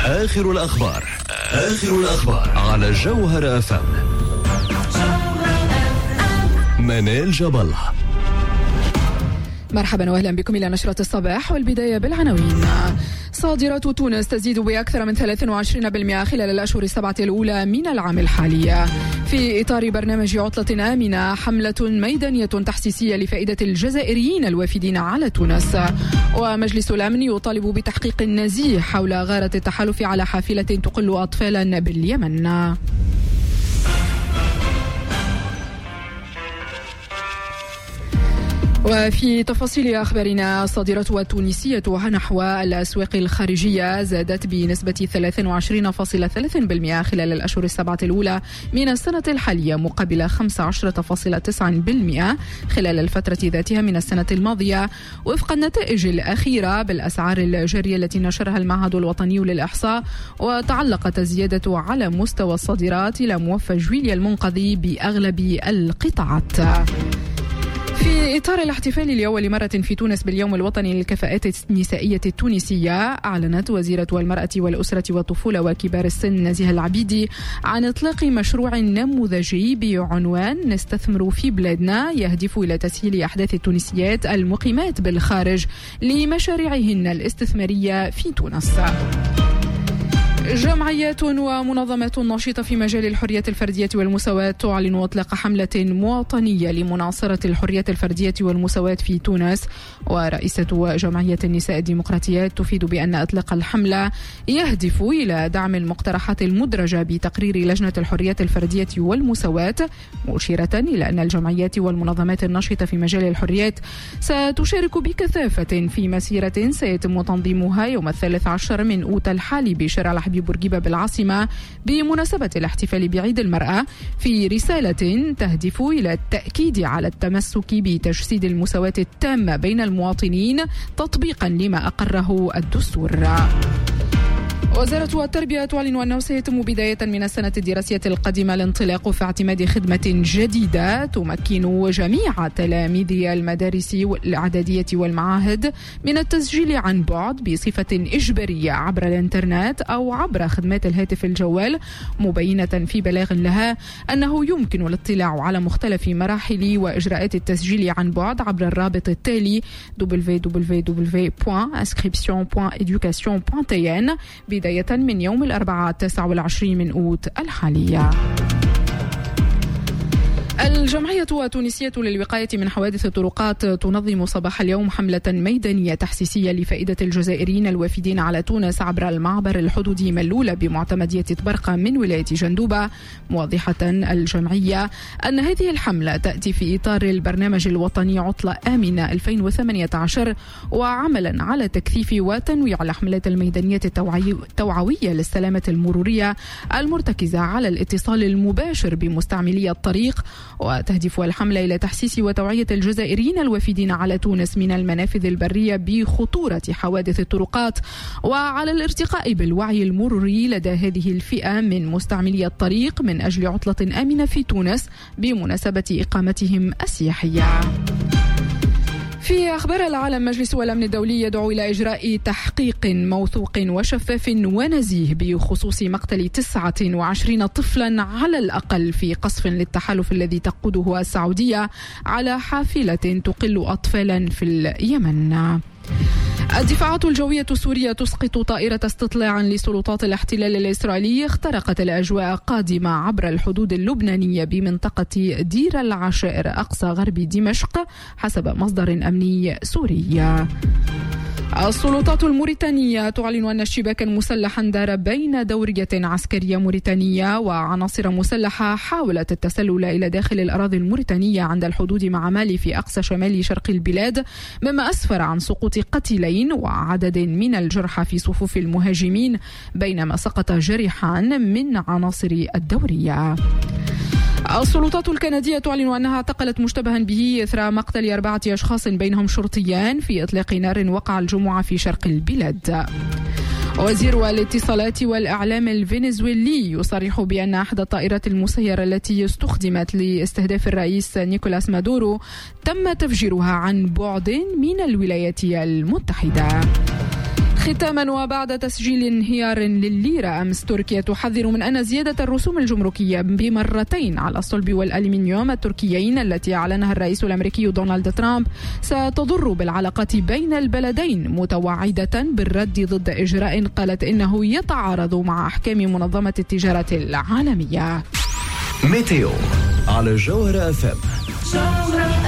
آخر الأخبار على جوهر FM. منال جبل. مرحبا واهلا بكم إلى نشرة الصباح، والبداية بالعناوين. صادرات تونس تزيد بأكثر من 23% خلال الأشهر السبعة الأولى من العام الحالي. في إطار برنامج عطلة آمنة، حملة ميدانية تحسيسية لفائدة الجزائريين الوافدين على تونس. ومجلس الأمن يطالب بتحقيق نزيه حول غارة التحالف على حافلة تقل أطفالا باليمن. وفي تفاصيل أخبارنا، الصادرات التونسية نحو الأسواق الخارجية زادت بنسبة 23.3% خلال الأشهر السبعة الأولى من السنة الحالية، مقابل 15.9% خلال الفترة ذاتها من السنة الماضية، وفق النتائج الأخيرة بالأسعار الجارية التي نشرها المعهد الوطني للإحصاء. وتعلقت الزيادة على مستوى الصادرات إلى موفى جويليا المنقذي بأغلب القطاعات. في إطار الاحتفال لأول مرة في تونس باليوم الوطني للكفاءات النسائية التونسية، أعلنت وزيرة المرأة والأسرة والطفولة وكبار السن نزيهة العبيدي عن إطلاق مشروع نموذجي بعنوان نستثمر في بلادنا، يهدف إلى تسهيل أحداث التونسيات المقيمات بالخارج لمشاريعهن الاستثمارية في تونس. جمعيات ومنظمات نشيطة في مجال الحريات الفردية والمساواة تعلن إطلاق حملة مواطنية لمناصرة الحريات الفردية والمساواة في تونس. ورئيسة جمعية النساء الديمقراطيات تفيد بأن إطلاق الحملة يهدف إلى دعم المقترحات المدرجة بتقرير لجنة الحريات الفردية والمساواة، مشيرة إلى أن الجمعيات والمنظمات النشيطة في مجال الحريات ستشارك بكثافة في مسيرة سيتم تنظيمها يوم 13 من أوت الحالي بشارع الحبيب بورقيبة بالعاصمة بمناسبة الاحتفال بعيد المرأة، في رسالة تهدف إلى التأكيد على التمسك بتجسيد المساواة التامة بين المواطنين تطبيقا لما أقره الدستور. وزارة التربية تعلن أنه سيتم بداية من السنة الدراسية القادمة الانطلاق في اعتماد خدمة جديدة تمكن جميع تلاميذي المدارس الإعدادية والمعاهد من التسجيل عن بعد بصفة إجبارية عبر الإنترنت أو عبر خدمات الهاتف الجوال، مبينة في بلاغ لها أنه يمكن الاطلاع على مختلف مراحل وإجراءات التسجيل عن بعد عبر الرابط التالي www.inscription.education.tn بداية من يوم الأربعاء 29 من أوت الحالية. الجمعية التونسية للوقاية من حوادث الطرقات تنظم صباح اليوم حملة ميدانية تحسيسية لفائدة الجزائريين الوافدين على تونس عبر المعبر الحدودي ملولة بمعتمدية تبرقة من ولاية جندوبة، موضحة الجمعية أن هذه الحملة تأتي في إطار البرنامج الوطني عطلة آمنة 2018، وعملا على تكثيف وتنويع الحملات الميدانية التوعوية للسلامة المرورية المرتكزة على الاتصال المباشر بمستعملي الطريق. وتهدف الحملة إلى تحسيس وتوعية الجزائريين الوافدين على تونس من المنافذ البرية بخطورة حوادث الطرقات، وعلى الارتقاء بالوعي المروري لدى هذه الفئة من مستعملي الطريق من أجل عطلة آمنة في تونس بمناسبة إقامتهم السياحية. في أخبار العالم، مجلس الأمن الدولي يدعو إلى إجراء تحقيق موثوق وشفاف ونزيه بخصوص مقتل 29 طفلا على الأقل في قصف للتحالف الذي تقوده السعودية على حافلة تقل أطفالا في اليمن. الدفاعات الجوية السورية تسقط طائرة استطلاع لسلطات الاحتلال الإسرائيلي اخترقت الأجواء قادمة عبر الحدود اللبنانية بمنطقة دير العشائر أقصى غرب دمشق، حسب مصدر أمني سوري. السلطات الموريتانية تعلن أن اشتباكا مسلحا دار بين دورية عسكرية موريتانية وعناصر مسلحة حاولت التسلل إلى داخل الأراضي الموريتانية عند الحدود مع مالي في أقصى شمال شرق البلاد، مما أسفر عن سقوط قتيلين وعدد من الجرحى في صفوف المهاجمين، بينما سقط جريحان من عناصر الدورية. السلطات الكندية تعلن أنها اعتقلت مشتبها به إثر مقتل 4 أشخاص بينهم شرطيان في إطلاق نار وقع الجمعة في شرق البلاد. وزير الاتصالات والإعلام الفنزويلي يصرح بأن أحد الطائرات المسيرة التي استخدمت لاستهداف الرئيس نيكولاس مادورو تم تفجيرها عن بعد من الولايات المتحدة. ختاما وبعد تسجيل انهيار للليرة، أمس تركيا تحذر من أن زيادة الرسوم الجمركية بمرتين على الصلب والألمنيوم التركيين التي أعلنها الرئيس الأمريكي دونالد ترامب ستضر بالعلاقات بين البلدين، متوعدة بالرد ضد إجراء قالت إنه يتعارض مع أحكام منظمة التجارة العالمية. ميتيو على جوهرة FM.